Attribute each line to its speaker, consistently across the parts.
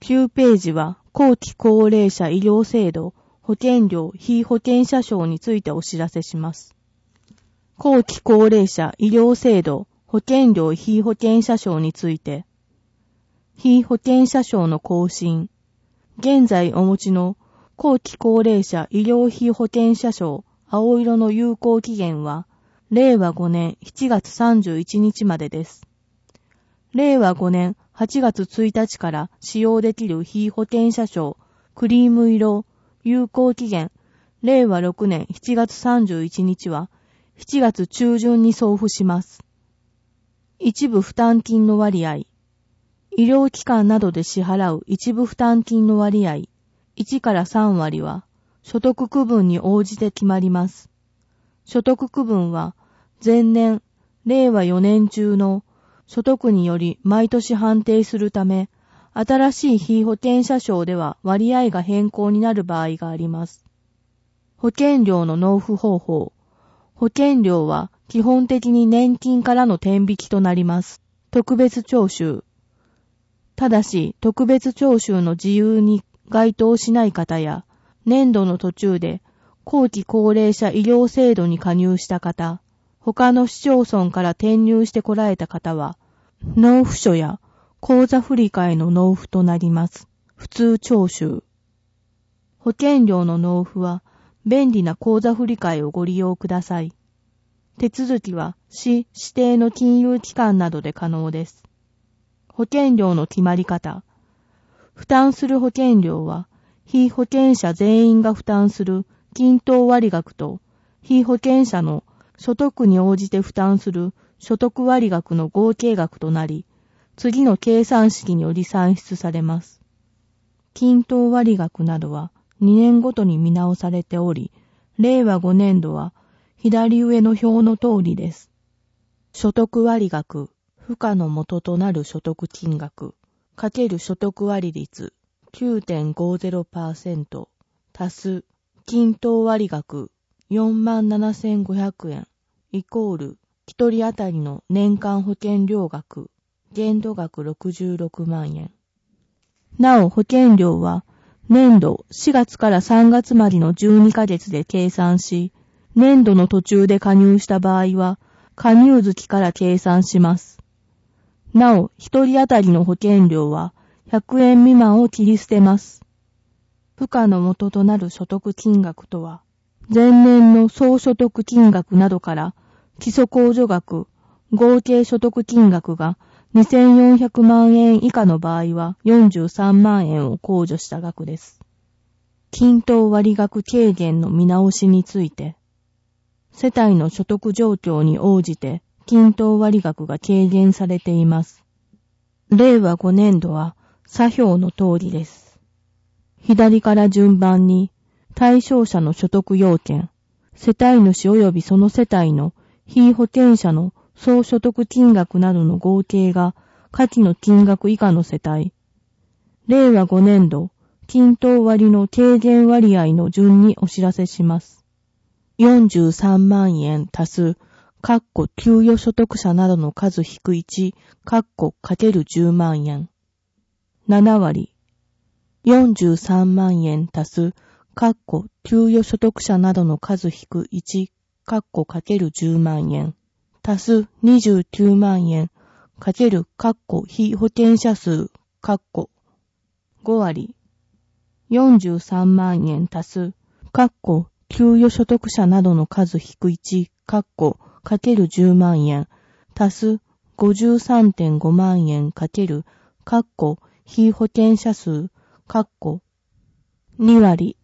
Speaker 1: 9ページは後期高齢者医療制度保険料被保険者証についてお知らせします。後期高齢者医療制度保険料被保険者証について、被保険者証の更新、現在お持ちの後期高齢者医療被保険者証青色の有効期限は令和5年7月31日までです。令和5年8月1日から使用できる被保険者証クリーム色有効期限令和6年7月31日は7月中旬に送付します。一部負担金の割合、医療機関などで支払う一部負担金の割合、1から3割は所得区分に応じて決まります。所得区分は前年、令和4年中の所得により毎年判定するため、新しい被保険者証では割合が変更になる場合があります。保険料の納付方法。保険料は基本的に年金からの天引きとなります。特別徴収。ただし、特別徴収の事由に該当しない方や、年度の途中で後期高齢者医療制度に加入した方、他の市町村から転入してこられた方は、納付書や口座振替の納付となります。普通徴収。保険料の納付は、便利な口座振替をご利用ください。手続きは市指定の金融機関などで可能です。保険料の決まり方。負担する保険料は、被保険者全員が負担する均等割額と、被保険者の所得に応じて負担する所得割額の合計額となり、次の計算式により算出されます。均等割額などは2年ごとに見直されており、令和5年度は左上の表の通りです。所得割額、付加の元となる所得金額、かける所得割率 9.50% 足す均等割額 47,500 円イコール一人当たりの年間保険料額、限度額66万円。なお保険料は年度4月から3月までの12ヶ月で計算し、年度の途中で加入した場合は加入月から計算します。なお一人当たりの保険料は100円未満を切り捨てます。付加の元となる所得金額とは、前年の総所得金額などから基礎控除額、合計所得金額が2400万円以下の場合は43万円を控除した額です。均等割額軽減の見直しについて、世帯の所得状況に応じて均等割額が軽減されています。令和5年度は左表の通りです。左から順番に対象者の所得要件、世帯主及びその世帯の被保険者の総所得金額などの合計が下記の金額以下の世帯、令和5年度均等割の軽減割合の順にお知らせします。43万円足す給与所得者などの数引く1かける10万円。7割。43万円足す給与所得者などの数引く1かける10万円。足す29万円かける被保険者数5割。43万円足す給与所得者などの数引く1かける10万円足す 53.5 万円かける被保険者数2割。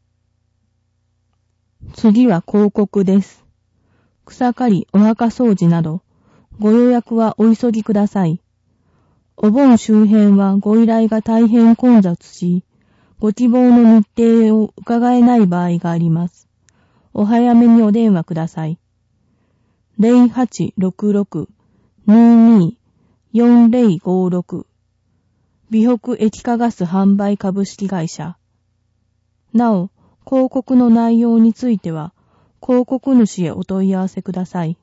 Speaker 1: 次は広告です。草刈り、お墓掃除などご予約はお急ぎください。お盆周辺はご依頼が大変混雑し、ご希望の日程を伺えない場合があります。お早めにお電話ください。0866-22-4056 美北液化ガス販売株式会社。なお、広告の内容については、広告主へお問い合わせください。